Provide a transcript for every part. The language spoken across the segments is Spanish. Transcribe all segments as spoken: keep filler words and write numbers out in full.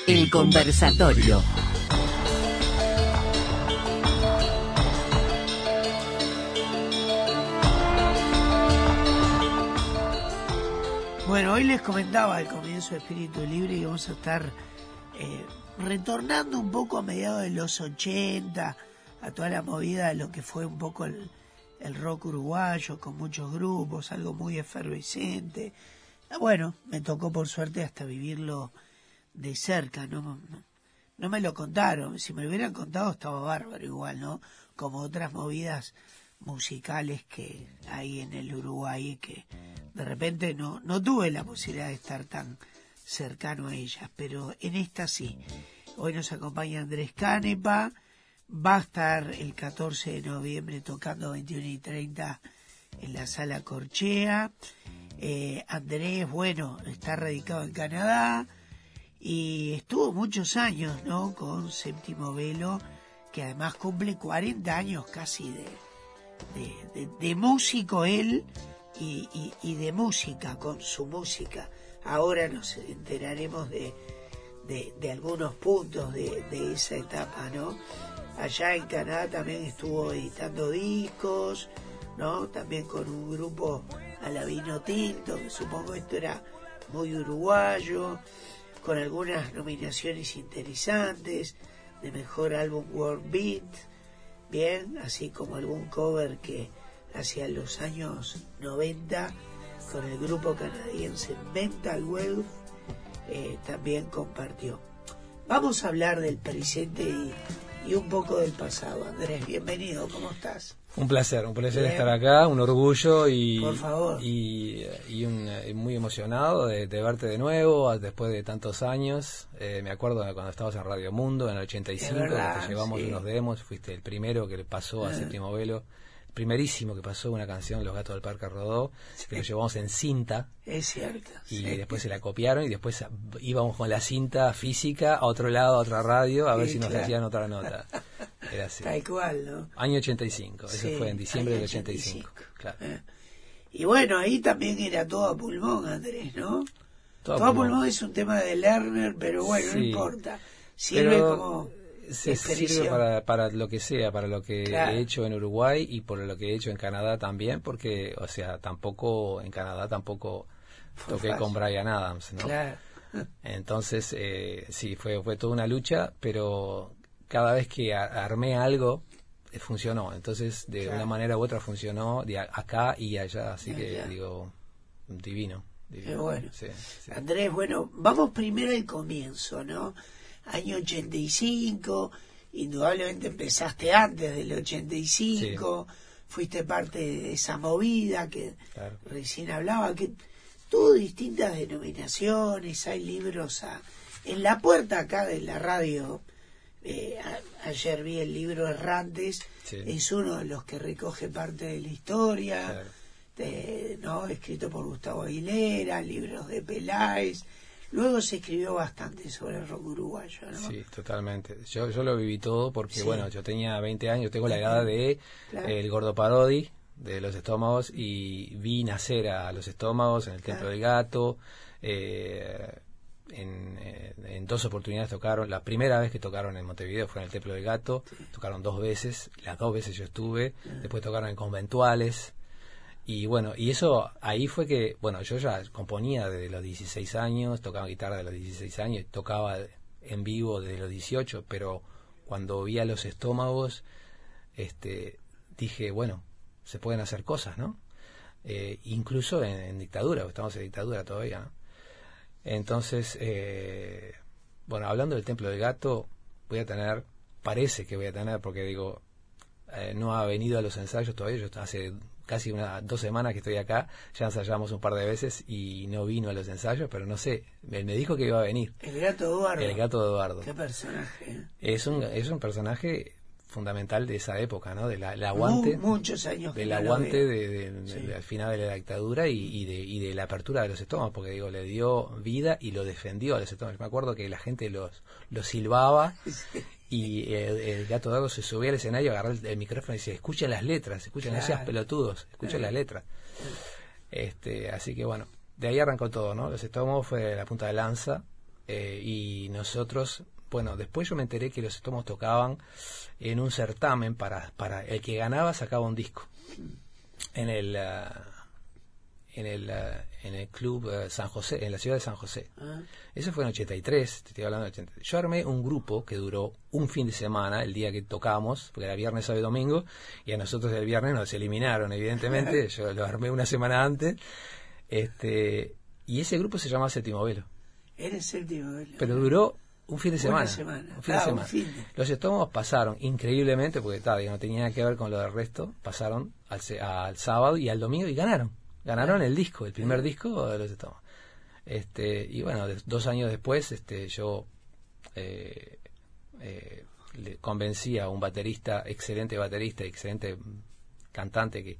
El conversatorio. Bueno, hoy les comentaba al comienzo de Espíritu Libre que vamos a estar eh, retornando un poco a mediados de los ochenta, a toda la movida de lo que fue un poco el, el rock uruguayo, con muchos grupos, algo muy efervescente. Bueno, me tocó por suerte hasta vivirlo de cerca, no, no, no me lo contaron, si me lo hubieran contado estaba bárbaro igual, ¿no? Como otras movidas musicales que hay en el Uruguay, que de repente no, no tuve la posibilidad de estar tan cercano a ellas, pero en esta sí. Hoy nos acompaña Andrés Canepa, va a estar el catorce de noviembre tocando veintiuno y treinta en la Sala Corchea. eh, Andrés, bueno, está radicado en Canadá y estuvo muchos años, ¿no?, con Séptimo Velo, que además cumple cuarenta años casi de, de, de, de músico él y, y, y de música, con su música. Ahora nos enteraremos de, de, de algunos puntos de, de esa etapa, ¿no? Allá en Canadá también estuvo editando discos, ¿no? También con un grupo a la vino tinto, que supongo esto era muy uruguayo, con algunas nominaciones interesantes de mejor álbum World Beat, bien, así como algún cover que hacia los años noventa con el grupo canadiense Mental Wealth eh, también compartió. Vamos a hablar del presente y, y un poco del pasado. Andrés, bienvenido, ¿cómo estás? Un placer, un placer Bien. estar acá, un orgullo y, Por favor. y, y un, y muy emocionado de, de verte de nuevo después de tantos años. Eh, me acuerdo de cuando estabas en Radio Mundo en el ochenta y cinco, verdad, que te llevamos sí. unos demos, fuiste el primero que le pasó a Ah. Séptimo Velo, el primerísimo que pasó una canción, Los Gatos del Parque Rodó, Sí. que lo llevamos en cinta. Es cierto. Y sí. después se la copiaron y después íbamos con la cinta física a otro lado, a otra radio, a ver Sí, si nos claro. hacían otra nota. Era así. Tal cual, ¿no? Año ochenta y cinco, eso Sí, fue en diciembre año del ochenta y ochenta y cinco. cinco. Claro. Eh. Y bueno, ahí también era todo a pulmón, Andrés, ¿no? Todo Todo, a pulmón. pulmón es un tema de Lerner, pero bueno, Sí. no importa. Sirve Pero como se expresión. sirve para, para lo que sea, para lo que Claro. he hecho en Uruguay y por lo que he hecho en Canadá también, porque, o sea, tampoco, en Canadá tampoco Fue toqué fácil. con Bryan Adams, ¿no? Claro. Entonces, eh, sí, fue, fue toda una lucha, pero cada vez que a- armé algo, eh, funcionó. Entonces, de Claro. una manera u otra funcionó de a- acá y allá, así Y que allá. digo, divino. divino. Qué bueno. Sí, sí. Andrés, bueno, vamos primero al comienzo, ¿no? Año ochenta y cinco, indudablemente empezaste antes del ochenta y cinco, fuiste parte de esa movida que Claro. recién hablaba, que tuvo distintas denominaciones, hay libros a, en la puerta acá de la radio. Eh, a- ayer vi el libro Errantes, Sí. es uno de los que recoge parte de la historia, Claro. de- ¿no? escrito por Gustavo Aguilera, libros de Peláez. Luego se escribió bastante sobre el rock uruguayo, ¿no? Sí, totalmente. Yo, yo lo viví todo porque, Sí. bueno, yo tenía veinte años, tengo la edad de Claro. el Gordo Parodi, de Los Estómagos, y vi nacer a Los Estómagos en el Templo Claro. del Gato. eh, en, eh, en dos oportunidades tocaron. La primera vez que tocaron en Montevideo fue en el Templo del Gato. Tocaron dos veces, las dos veces yo estuve. Después tocaron en conventuales. Y bueno, y eso ahí fue que, bueno, yo ya componía desde los dieciséis años, tocaba guitarra de los dieciséis años, tocaba en vivo desde los dieciocho, pero cuando vi a Los Estómagos, este, dije, bueno, se pueden hacer cosas, ¿no? Eh, incluso en, en dictadura, porque estamos en dictadura todavía, ¿no? Entonces, eh, bueno, hablando del Templo del Gato, voy a tener, parece que voy a tener, porque digo, eh, no ha venido a los ensayos todavía, yo hace casi una, dos semanas que estoy acá, ya ensayamos un par de veces y no vino a los ensayos, pero no sé, él me dijo que iba a venir. El gato Eduardo. El gato de Eduardo. Qué personaje. ¿eh? Es un, es un personaje fundamental de esa época, ¿no? Del el aguante, Mu- muchos años que del no lo aguante veo. de, de- de- Sí. del final de la dictadura y, y de, y de la apertura de los estómagos, porque digo, le dio vida y lo defendió a los estómagos. Me acuerdo que la gente los, los silbaba y el, el gato de Eduardo se subía al escenario, agarraba el, el micrófono y decía, escuchen las letras, escuchen, no seas Claro. pelotudos, escuchen Claro. las letras. Este, así que bueno, de ahí arrancó todo, ¿no? Los estómagos fue la punta de lanza eh, y nosotros, bueno, después yo me enteré que los Estómagos tocaban en un certamen para, para el que ganaba sacaba un disco en el uh, en el uh, en el club uh, San José, en la ciudad de San José. Ah. Eso fue en ochenta y tres, te estoy hablando de ochenta y tres. Yo armé un grupo que duró un fin de semana, el día que tocamos, porque era viernes, sábado y domingo, y a nosotros el viernes nos eliminaron, evidentemente. Yo lo armé una semana antes, este y ese grupo se llamaba Séptimo Velo. Era el Séptimo Velo. Pero duró un fin de semana. Una semana. Un fin claro, de semana. Un fin de... Los Estómagos pasaron increíblemente, porque tal, no tenía nada que ver con lo del resto, pasaron al, al sábado y al domingo y ganaron. Ganaron el disco, el primer disco de los Estómagos. Este, y bueno, de, dos años después, este, yo eh, eh, le convencí a un baterista, excelente baterista, excelente cantante que,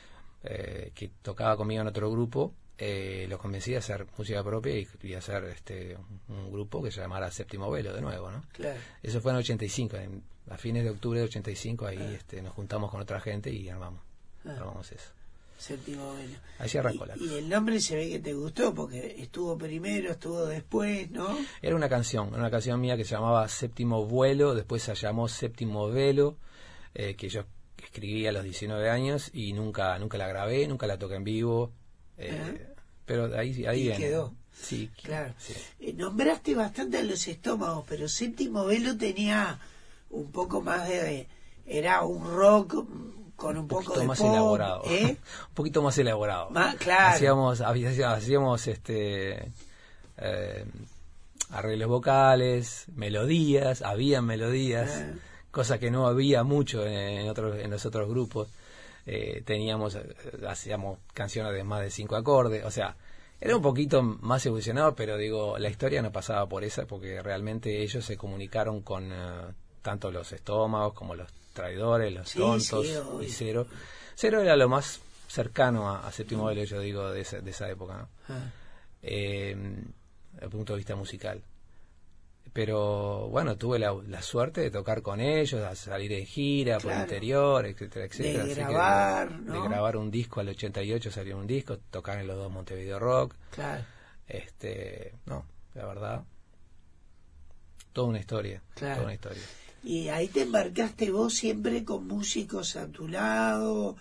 eh, que tocaba conmigo en otro grupo, eh, lo convencí de hacer música propia y, y hacer este un, un grupo que se llamara Séptimo Velo de nuevo, ¿no? Claro. Eso fue en ochenta y cinco, en, a fines de octubre de ochenta y cinco, ahí ah. este, nos juntamos con otra gente y armamos, ah. armamos eso. Séptimo Velo. Así arrancó la cosa. Y el nombre se ve que te gustó porque estuvo primero, estuvo después, ¿no? Era una canción, una canción mía que se llamaba Séptimo Vuelo, después se llamó Séptimo Velo, eh, que yo escribí a los diecinueve años y nunca nunca la grabé, nunca la toqué en vivo, eh, uh-huh. pero ahí ahí y viene. Quedó. Sí, claro. Sí. Eh, nombraste bastante a los Estómagos, pero Séptimo Velo tenía un poco más de, era un rock con un, un poco de más pop, elaborado, ¿eh? un poquito más elaborado. Más, claro. Hacíamos, hacíamos este eh, arreglos vocales, melodías, había melodías, ah. cosa que no había mucho en otros, en los otros grupos. Eh, teníamos, hacíamos canciones de más de cinco acordes, o sea, era un poquito más evolucionado, pero digo, la historia no pasaba por esa, porque realmente ellos se comunicaron con uh, tanto los Estómagos como los Traidores, los sí, Tontos sí, y Cero. Cero era lo más cercano a, a Séptimo Velo, yo digo, de esa, de esa época, ¿no? Ah. Eh, desde el punto de vista musical. Pero bueno, tuve la, la suerte de tocar con ellos, a salir en gira, claro. por el interior, etcétera, etcétera. De Así grabar, que de, ¿no? de grabar un disco, al ochenta y ocho salió un disco, tocar en los dos Montevideo Rock. Claro. Este, no, la verdad, toda una historia, claro. toda una historia. Y ahí te embarcaste vos siempre con músicos a tu lado,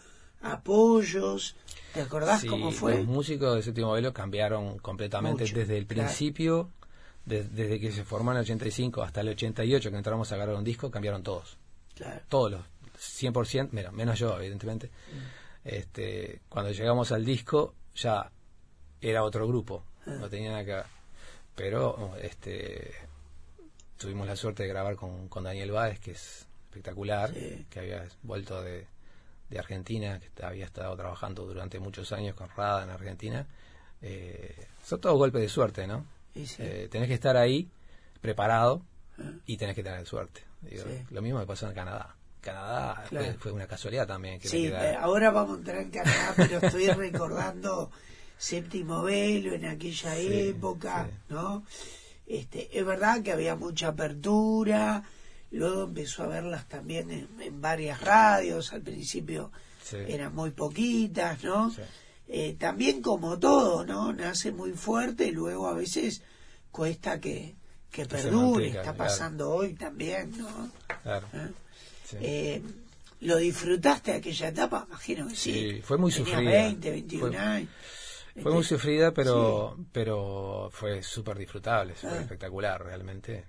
apoyos. ¿Te acordás sí, cómo fue? Los músicos de Séptimo Velo cambiaron completamente. Mucho, desde el principio, claro. de, desde que se formó en el ochenta y cinco hasta el ochenta y ocho, que entramos a grabar un disco, cambiaron todos. Claro. Todos los, cien por ciento, mira, menos yo, evidentemente. Mm. Este, cuando llegamos al disco, ya era otro grupo, ah. no tenía nada que ver. Pero, este... tuvimos la suerte de grabar con, con Daniel Báez, que es espectacular, sí. que había vuelto de, de Argentina, que había estado trabajando durante muchos años con Rada en Argentina. Eh, son todos golpes de suerte, ¿no? Sí, sí. Eh, tenés que estar ahí, preparado, ah. y tenés que tener suerte. Digo, sí. Lo mismo me pasó en Canadá. Canadá claro. fue, fue una casualidad también. Que sí, me ahora vamos a entrar en Canadá, pero estoy recordando Séptimo Velo en aquella sí, época, sí. ¿no? Este, es verdad que había mucha apertura, luego empezó a verlas también en, en varias radios, al principio sí. eran muy poquitas, ¿no? Sí. Eh, también como todo, ¿no? Nace muy fuerte y luego a veces cuesta que, que, que perdure, mantenga, está pasando claro. hoy también, ¿no? Claro. ¿Eh? Sí. Eh, ¿Lo disfrutaste de aquella etapa? Imagino que sí. Sí, fue muy Tenía sufrida. veinte, veintiún fue... años. Fue muy sufrida, pero sí. pero fue súper disfrutable, fue ah. espectacular, realmente.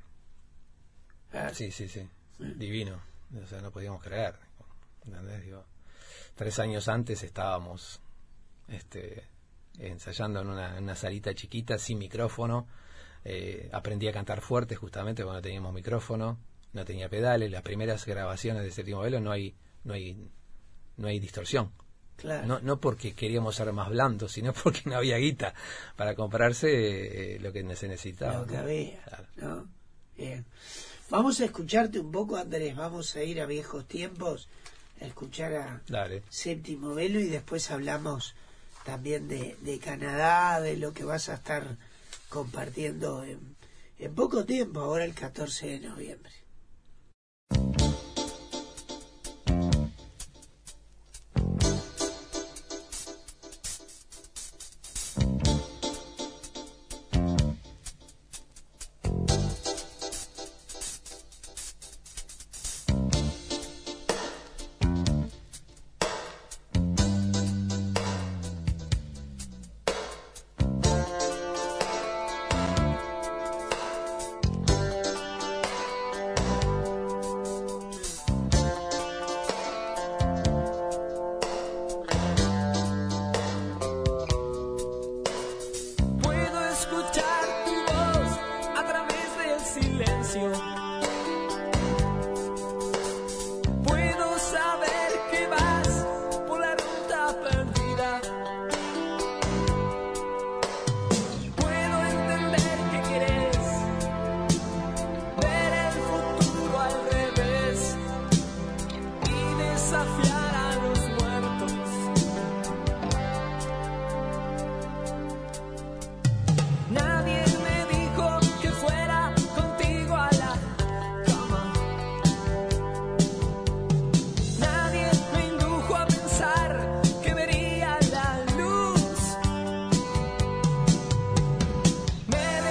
Ah. Sí, sí, sí, sí, divino. O sea, no podíamos creer. ¿Entendés? Digo, tres años antes estábamos este, ensayando en una, en una salita chiquita, sin micrófono. Eh, aprendí a cantar fuerte justamente cuando no teníamos micrófono, no tenía pedales. Las primeras grabaciones de Séptimo Velo no hay, no hay, no hay distorsión. Claro. No, no porque queríamos ser más blandos, sino porque no había guita para comprarse eh, lo que se necesitaba. Lo que ¿no? había, claro. ¿no? Bien. Vamos a escucharte un poco, Andrés. Vamos a ir a viejos tiempos, a escuchar a Dale. Séptimo Velo y después hablamos también de, de Canadá, de lo que vas a estar compartiendo en, en poco tiempo, ahora el catorce de noviembre.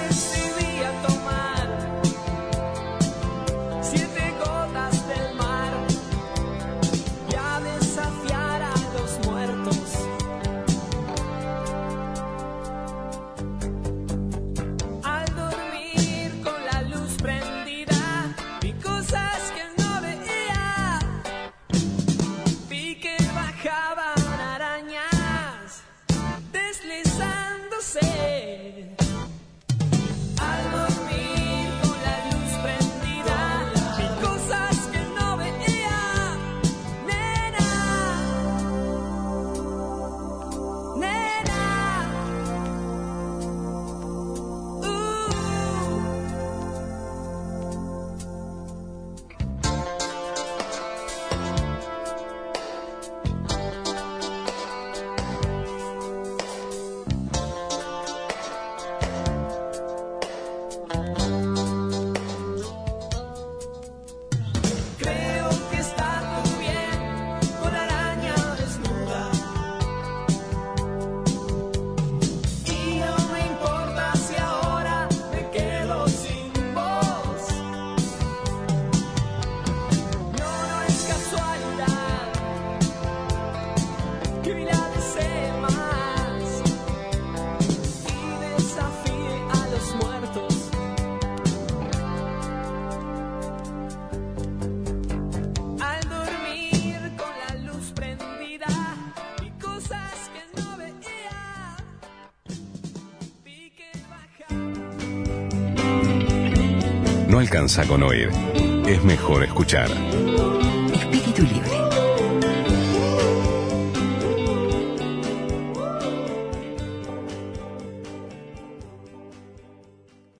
No alcanza con oír, es mejor escuchar.